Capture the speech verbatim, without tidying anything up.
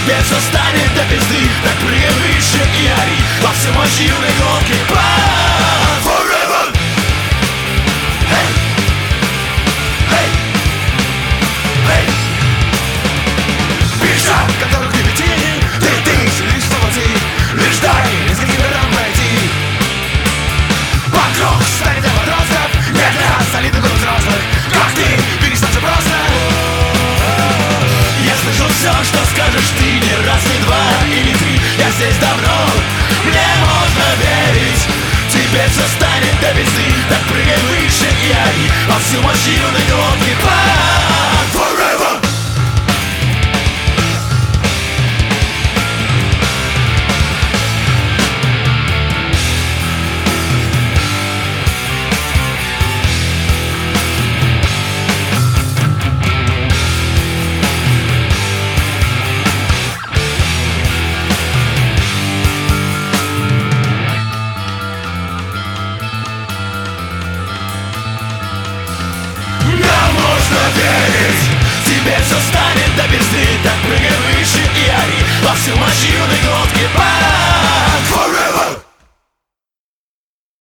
Тебе все станет до пизды, так прыгай выше и ори во всю мощь юной глотки. Forever! Hey! Hey! Hey! Бежа, которых ты тени, ты, ты, лишь полоти, лишь дай, из каких дорог пройти. Вокруг станет для подростков, не для солидных взрослых, как ты, перестань все просто. Я слышу все, что скажешь ты, не раз, не два или три. Я здесь давно, мне можно верить. Теперь все станет до пизды, так прыгай выше и ори во всю мощь юной глотки. Forever! Теперь все станет до пизды, так прыгай выше и ори во всю мощь юной глотки.